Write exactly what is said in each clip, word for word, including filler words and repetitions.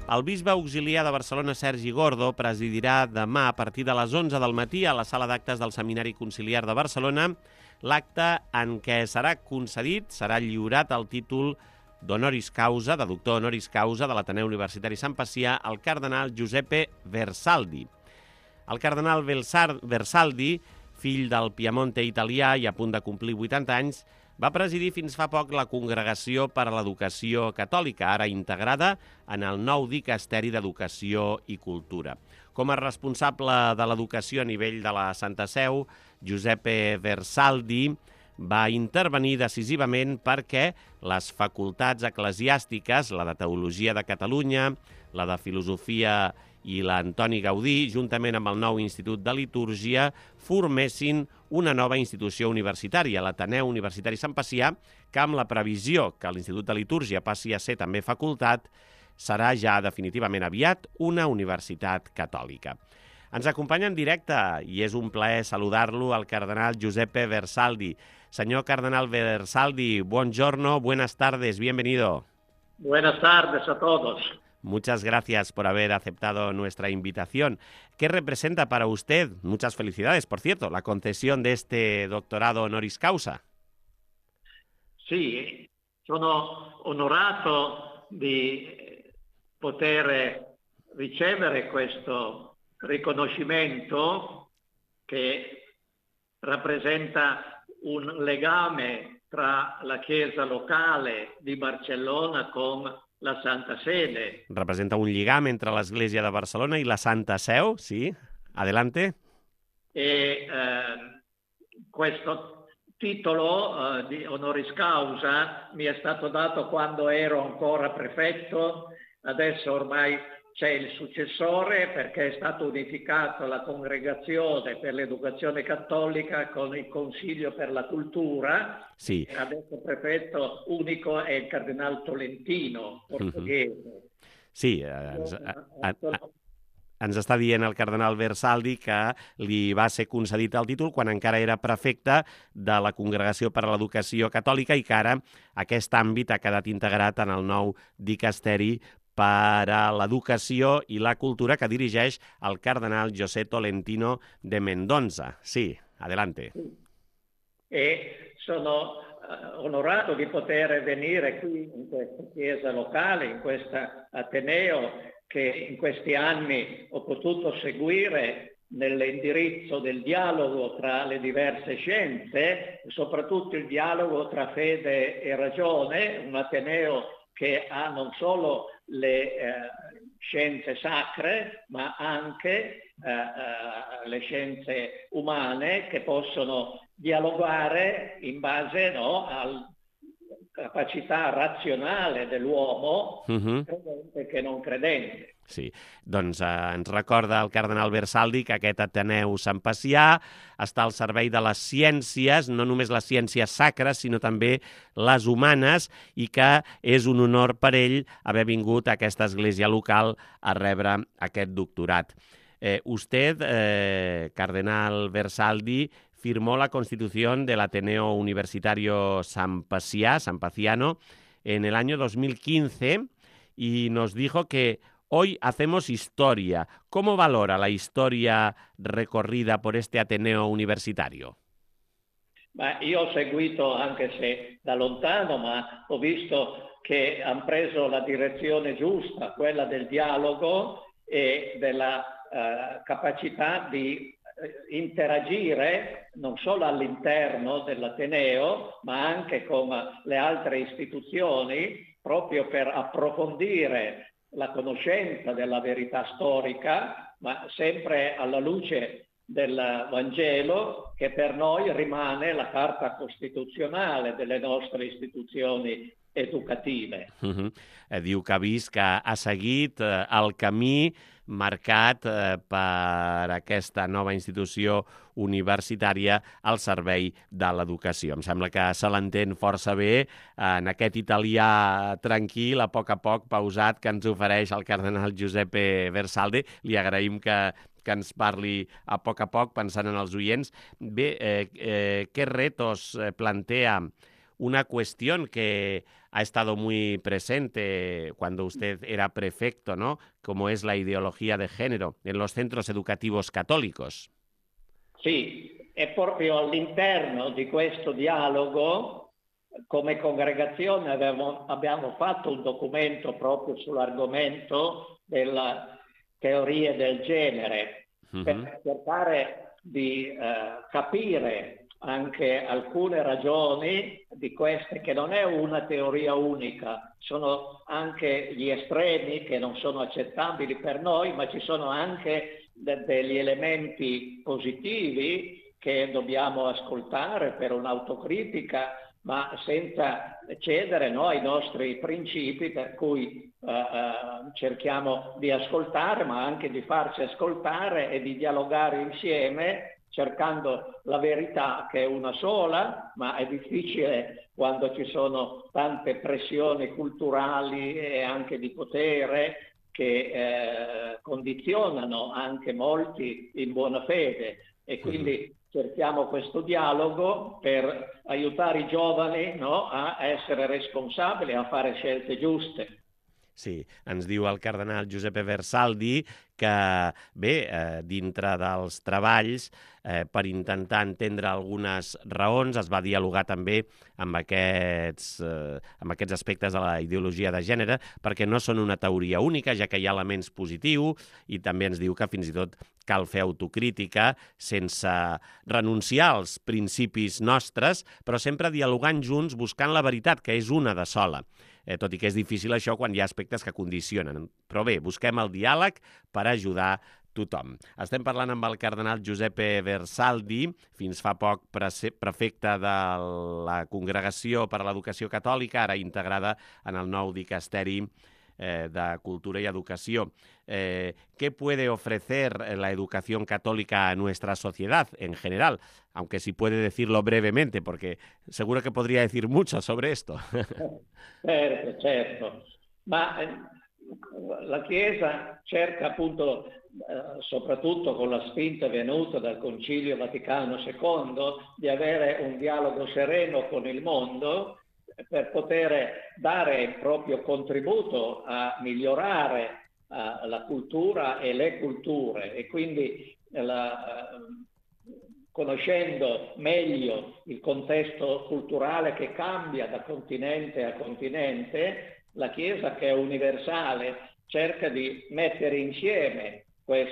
El bisbe auxiliar de Barcelona, Sergi Gordo, presidirà demà a partir de les onze del matí a la sala d'actes del Seminari Conciliar de Barcelona l'acte en què serà concedit, serà lliurat el títol d'honoris causa, de doctor honoris causa de l'Ateneu Universitari Sant Pacià al cardenal Giuseppe Versaldi. El cardenal Versaldi, fill del Piemonte italià i a punt de complir vuitanta anys, va presidir fins fa poc la Congregació per a l'Educació Catòlica, ara integrada en el nou dicasteri d'Educació i Cultura. Com a responsable de l'educació a nivell de la Santa Seu, Giuseppe Versaldi va intervenir decisivament perquè les facultats eclesiàstiques, la de Teologia de Catalunya, la de Filosofia i l'Antoni Gaudí, juntament amb el nou Institut de Litúrgia, formessin una nova institució universitària, l'Ateneu Universitari Sant Pacià, que amb la previsió que l'Institut de Litúrgia passi a ser també facultat, serà ja definitivament aviat una universitat catòlica. Ens acompanya en directe i és un plaer saludar-lo al cardenal Giuseppe Versaldi. Señor cardenal Versaldi, buongiorno, buenas tardes, bienvenido. Buenas tardes a todos. Muchas gracias por haber aceptado nuestra invitación. ¿Qué representa para usted, muchas felicidades, por cierto, la concesión de este doctorado honoris causa? Sì, sono onorato di poter ricevere questo riconoscimento che rappresenta un legame tra la Chiesa locale di Barcellona con la Santa Sede. Representa un lligam entre l'Església de Barcelona i la Santa Seu, sí. Adelante. E eh, questo titolo eh, di honoris causa mi è stato dato quando ero ancora prefetto, adesso ormai c'è il successore perché è stata unificata la Congregazione per l'Educazione Cattolica con il Consiglio per la Cultura. Sì. Adesso prefetto unico è il Cardinal Tolentino, portoghese. Mm-hmm. Sí, ens, a, a, a, ens està dient el cardenal Versaldi que li va ser concedit el títol quan encara era prefecte de la Congregació per a l'Educació Catòlica i que ara aquest àmbit ha quedat integrat en el nou dicasteri per a l'Educació i la Cultura que dirigeix el cardenal José Tolentino de Mendoza. Sí, adelante. E sono uh, onorato di poter venire qui in questa chiesa locale, in questo Ateneo che in questi anni ho potuto seguire nell'indirizzo del dialogo tra le diverse scienze, soprattutto il dialogo tra fede e ragione, un Ateneo che ha non solo le eh, scienze sacre, ma anche eh, eh, le scienze umane che possono dialogare in base no, alla capacità razionale dell'uomo, mm-hmm. credente che non credente. Sí, doncs eh, ens recorda el cardenal Versaldi que aquest Ateneu Sant Pacià està al servei de les ciències, no només les ciències sacres, sinó també les humanes, i que és un honor per ell haver vingut a aquesta església local a rebre aquest doctorat. Eh, usted, eh, cardenal Versaldi, firmó la Constitución del Ateneo Universitario San Pacià, San Paciano, en el año dos mil quince y nos dijo que hoy hacemos historia. ¿Cómo valora la historia recorrida por este Ateneo universitario? Ma io ho seguito, anche se da lontano, ma ho visto che hanno preso la direzione giusta, quella del dialogo e della uh, capacità di interagire non solo all'interno dell'Ateneo, ma anche con le altre istituzioni, proprio per approfondire la conoscenza della verità storica, ma sempre alla luce del Vangelo, che per noi rimane la carta costituzionale delle nostre istituzioni educative. Uh-huh. Eh, diu que ha vist que ha seguit eh, el camí marcat eh, per aquesta nova institució universitària al servei de l'educació. Em sembla que se l'entén força bé en aquest italià tranquil, a poc a poc, pausat, que ens ofereix el cardenal Giuseppe Versaldi. Li agraïm que, que ens parli a poc a poc, pensant en els oients. Bé, eh, eh, què retos plantea una cuestión que ha estado muy presente cuando usted era prefecto, ¿no? Como es la ideología de género en los centros educativos católicos. Sì, è proprio all'interno di questo dialogo, come congregazione abbiamo, abbiamo fatto un documento proprio sull'argomento della teoria del genere, mm-hmm. per cercare di eh, capire anche alcune ragioni di queste, che non è una teoria unica, sono anche gli estremi che non sono accettabili per noi, ma ci sono anche de- degli elementi positivi che dobbiamo ascoltare per un'autocritica, ma senza cedere, no, ai nostri principi, per cui uh, uh, cerchiamo di ascoltare, ma anche di farci ascoltare e di dialogare insieme, cercando la verità, che è una sola, ma è difficile quando ci sono tante pressioni culturali e anche di potere che eh, condizionano anche molti in buona fede, e quindi cerchiamo questo dialogo per aiutare i giovani, no, a essere responsabili, a fare scelte giuste. Sí, ens diu el cardenal Giuseppe Versaldi que, bé, eh, dintre dels treballs, eh, per intentar entendre algunes raons, es va dialogar també amb aquests, eh, amb aquests aspectes de la ideologia de gènere, perquè no són una teoria única, ja que hi ha elements positius, i també ens diu que fins i tot cal fer autocrítica sense renunciar als principis nostres, però sempre dialogant junts, buscant la veritat, que és una de sola. Eh, tot i que és difícil això quan hi ha aspectes que condicionen. Però bé, busquem el diàleg per ajudar tothom. Estem parlant amb el cardenal Giuseppe Versaldi, fins fa poc prefecte de la Congregació per a l'Educació Catòlica, ara integrada en el nou dicasteri eh, de Cultura y Educación. Eh, ¿Qué puede ofrecer la educación católica a nuestra sociedad en general? Aunque si puede decirlo brevemente, porque seguro que podría decir mucho sobre esto. Certo, certo. Ma eh, la Chiesa cerca appunto, eh, soprattutto con la spinta venuta dal Concilio Vaticano secondo, di avere un dialogo sereno con il mondo, per poter dare il proprio contributo a migliorare uh, la cultura e le culture, e quindi la, uh, conoscendo meglio il contesto culturale che cambia da continente a continente, la Chiesa, che è universale, cerca di mettere insieme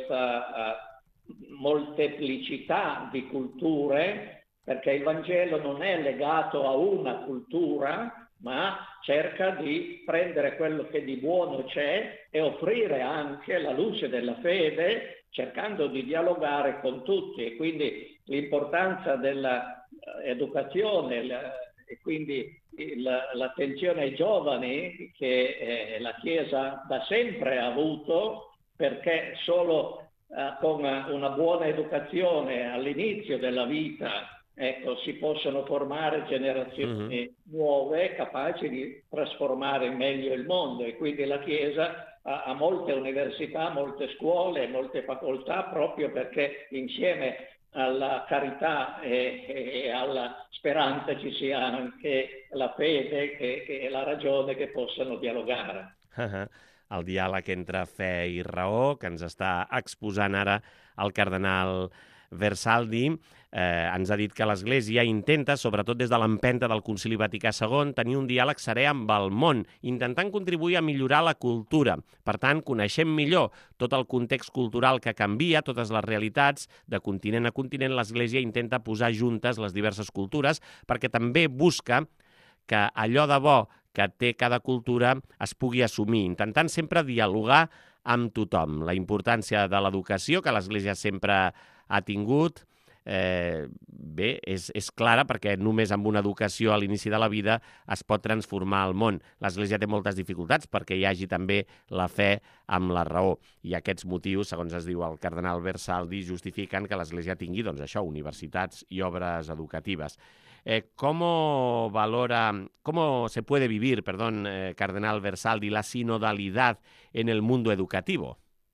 questa uh, molteplicità di culture, perché il Vangelo non è legato a una cultura, ma cerca di prendere quello che di buono c'è e offrire anche la luce della fede, cercando di dialogare con tutti. E quindi l'importanza dell'educazione e quindi l'attenzione ai giovani, che la Chiesa da sempre ha avuto, perché solo eh, con una buona educazione all'inizio della vita, ecco, si possono formare generazioni mm-hmm. nuove, capaci di trasformare meglio il mondo. E quindi la Chiesa ha, ha molte università, molte scuole, molte facoltà, proprio perché insieme alla carità e, e alla speranza ci sia anche la fede che, che, e la ragione che possano dialogare. Uh-huh. El diàleg entre fe i raó, que ens està exposant ara el cardenal Versaldi, eh, ens ha dit que l'Església intenta, sobretot des de l'empenta del Concili Vaticà segon, tenir un diàleg serè amb el món, intentant contribuir a millorar la cultura. Per tant, coneixem millor tot el context cultural que canvia, totes les realitats, de continent a continent. L'Església intenta posar juntes les diverses cultures, perquè també busca que allò de bo que té cada cultura es pugui assumir, intentant sempre dialogar amb tothom. La importància de l'educació, que l'Església sempre ha tingut, eh, bé, és, és clara, perquè només amb una educació a l'inici de la vida es pot transformar el món. L'Església té moltes dificultats perquè hi hagi també la fe amb la raó. I aquests motius, segons es diu el cardenal Versaldi, justifiquen que l'Església tingui, doncs això, universitats i obres educatives. Eh, ¿Cómo valora, cómo se puede vivir, perdón, eh, cardenal Versaldi, la sinodalidad en el mundo educativo?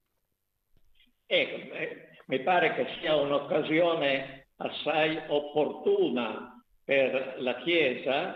Ecco, eh, mi pare che sia un'occasione assai opportuna per la Chiesa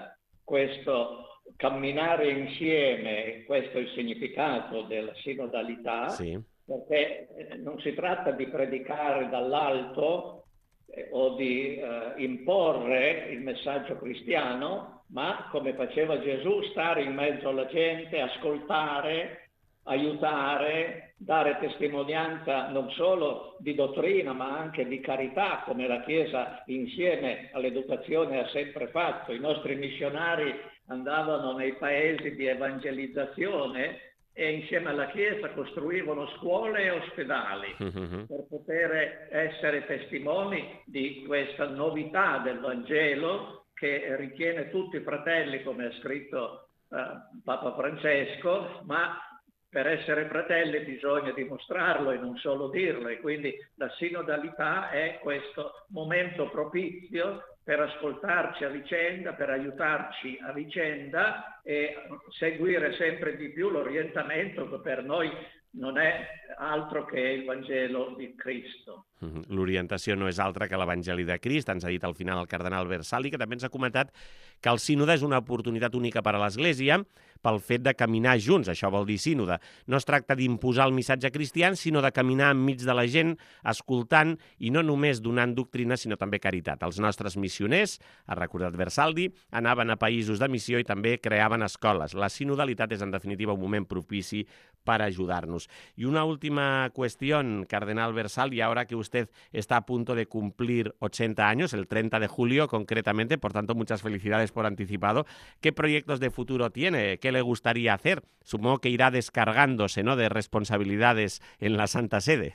questo camminare insieme, questo è il significato della sinodalità, sì. Perché non si tratta di predicare dall'alto eh, o di eh, imporre il messaggio cristiano, ma come faceva Gesù, stare in mezzo alla gente, ascoltare, aiutare, dare testimonianza non solo di dottrina ma anche di carità, come la Chiesa insieme all'educazione ha sempre fatto. I nostri missionari andavano nei paesi di evangelizzazione e insieme alla Chiesa costruivano scuole e ospedali mm-hmm. per poter essere testimoni di questa novità del Vangelo che ritiene tutti fratelli, come ha scritto eh, Papa Francesco, ma per essere fratelli bisogna dimostrarlo e non solo dirlo, e quindi la sinodalità è questo momento propizio per ascoltarci a vicenda, per aiutarci a vicenda e seguire sempre di più l'orientamento che per noi non è altro che il Vangelo di Cristo. L'orientació no és altra que l'Evangeli de Crist, ens ha dit al final el cardenal Versalli, que també ens ha comentat que el sínode és una oportunitat única per a l'Església pel fet de caminar junts, això vol dir sínode. No es tracta d'imposar el missatge cristià, sinó de caminar enmig de la gent, escoltant i no només donant doctrina, sinó també caritat. Els nostres missioners, ha recordat Versalli, anaven a països de missió i també creaven escoles. La sinodalitat és en definitiva un moment propici para ayudarnos. Y una última cuestión, cardenal Versalli, ahora que usted está a punto de cumplir ochenta años, el treinta de julio concretamente, por tanto muchas felicidades por anticipado. ¿Qué proyectos de futuro tiene? ¿Qué le gustaría hacer? Supongo que irá descargándose, ¿no?, de responsabilidades en la Santa Sede.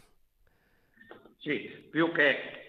Sì, più che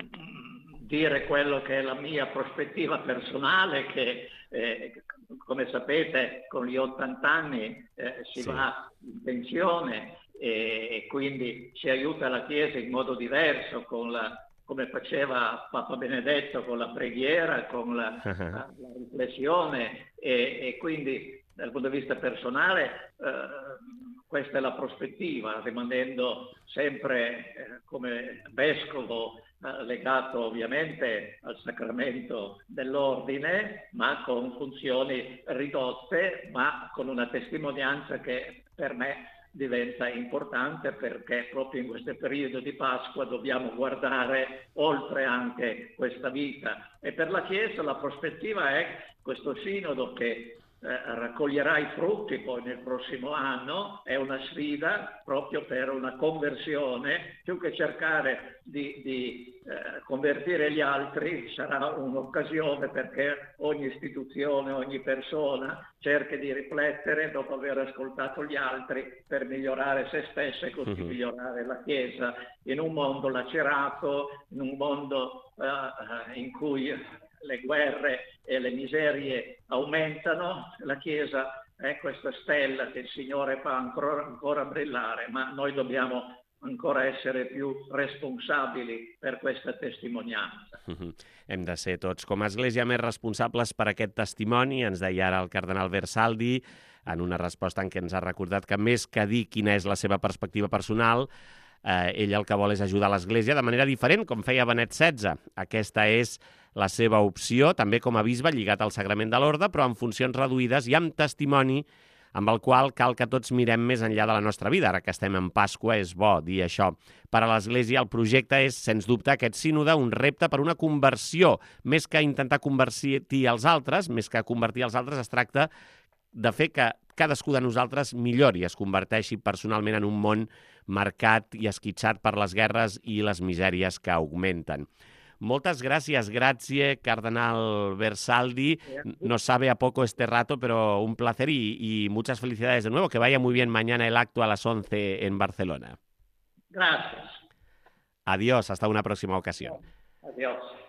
dire quello che è la mia prospettiva personale, che eh, come sapete con gli ottanta anni eh, si sì. va in pensione e, e quindi si aiuta la Chiesa in modo diverso, con la, come faceva Papa Benedetto, con la preghiera, con la, la, la riflessione e, e quindi dal punto di vista personale eh, questa è la prospettiva, rimanendo sempre eh, come vescovo eh, legato ovviamente al sacramento dell'ordine, ma con funzioni ridotte, ma con una testimonianza che per me diventa importante, perché proprio in questo periodo di Pasqua dobbiamo guardare oltre anche questa vita. E per la Chiesa la prospettiva è questo sinodo che Eh, raccoglierà i frutti poi nel prossimo anno, è una sfida proprio per una conversione, più che cercare di, di eh, convertire gli altri, sarà un'occasione perché ogni istituzione, ogni persona cerchi di riflettere dopo aver ascoltato gli altri per migliorare se stessa e così mm-hmm. migliorare la Chiesa in un mondo lacerato, in un mondo eh, in cui le guerre e le miserie aumentano. La Chiesa è questa stella che il Signore fa ancora, ancora brillare, ma noi dobbiamo ancora essere più responsabili per questa testimonianza. Mm-hmm. Hem de ser tots com a Església més responsables per aquest testimoni, ens deia ara el cardenal Versalli, en una resposta en què ens ha recordat que més que dir quina és la seva perspectiva personal, eh, ell el que vol és ajudar l'Església de manera diferent, com feia Benet setze. Aquesta és la seva opció, també com a bisbe lligat al Sagrament de l'Orde, però amb funcions reduïdes i amb testimoni amb el qual cal que tots mirem més enllà de la nostra vida. Ara que estem en Pasqua és bo dir això. Per a l'Església el projecte és, sens dubte, aquest sínode, un repte per una conversió. Més que intentar convertir els altres, més que convertir els altres, es tracta de fer que cadascú de nosaltres millori, es converteixi personalment en un món marcat i esquitxat per les guerres i les misèries que augmenten. Muchas gracias, grazie, cardenal Versalli. Nos sabe a poco este rato, pero un placer y, y muchas felicidades de nuevo. Que vaya muy bien mañana el acto a las once en Barcelona. Gracias. Adiós, hasta una próxima ocasión. Adiós.